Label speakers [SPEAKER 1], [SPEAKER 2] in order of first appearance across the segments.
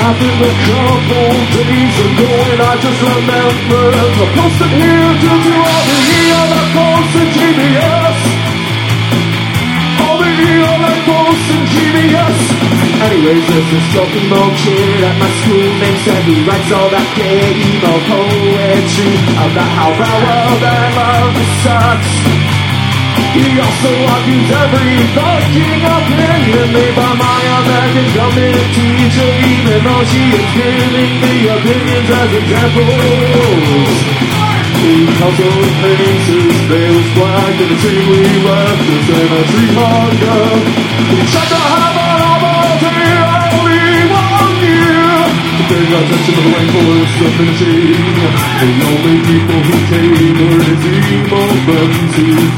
[SPEAKER 1] happened a couple days ago, and I just remember the posted here due to all the ELF posts and GBS. All the ELF posts and GBS. Anyways, there's this Kokomo kid at my school named Seth who writes all that gay emo poetry about how the world and love sucks. He also argues every fucking opinion made by my American government teacher, even though she is giving the opinions as examples. He also paints his veils black in the tree we left us in a tree hunger. He tried to have a novelty only 1 year to pay attention to the rainforest finishing. The only people who came were his emo friends,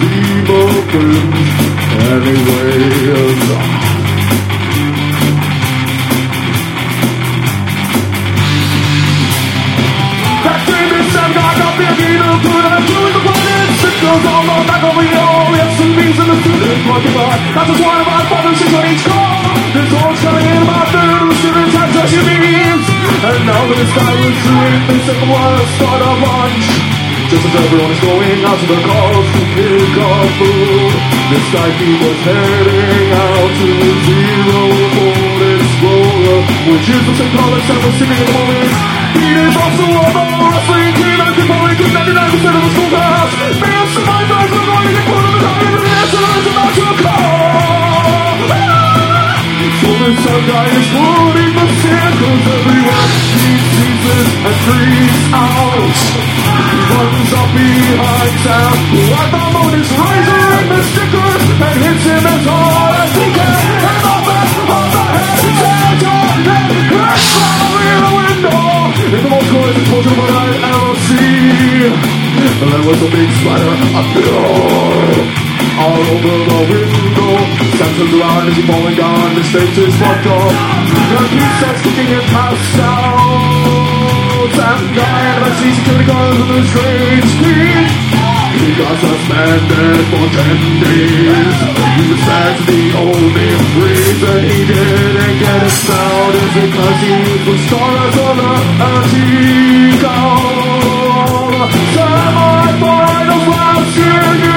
[SPEAKER 1] anyways. Back in December, I got busy to put a two in the planet. Sickles on the back of the all the SUVs in the student parking lot. That's just one of our 5 and 6 on each car. This one's coming in about 3rd of the students have SUVs. And now that it's time to drink, they said the one start a lunch. Just as everyone is going out to their cars to pick up food, this guy he was heading out to the Zero Ford Explorer, which is the same car that Sam was sitting in the moment. He is also on the wrestling team and can probably do 99% of the school class. Man, somebody's eyes are going to get put on the top and the answer is about to come. So this some guy is putting the circles everywhere. He sees it and freaks out. He runs up behind Sam, like the moon is razor and the stickers, and hits him as hard as he can. And the back of the head, Sam's on head, crash out in the window. In the most glorious explosion of what I ever see. And there was a big splatter of blood all over the window. Sam turns around as he's falling down, his face is fucked up. And he starts kicking and passed out. Sam died by security guards with a strange speed. He got suspended for 10 days. He was back to the only reason he didn't get expelled is because he was stars on the Antico. Semi-finals last year.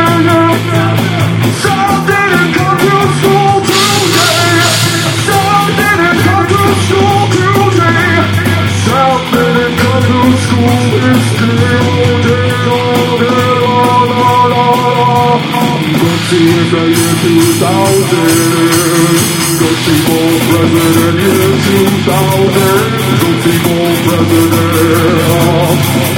[SPEAKER 1] Sam didn't come to school today. Sam didn't come to school today. Sam didn't come to school this day. Let's see if the year 2000. Go see for president year 2000. Go see for president.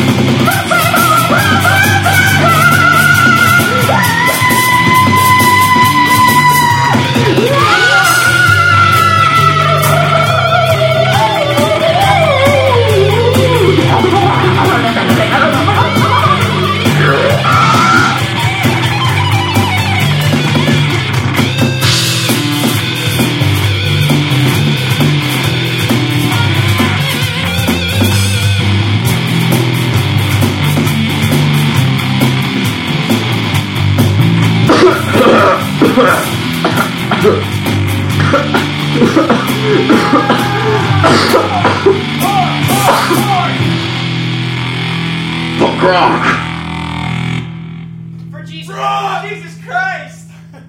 [SPEAKER 2] Punk rock! For Jesus Christ!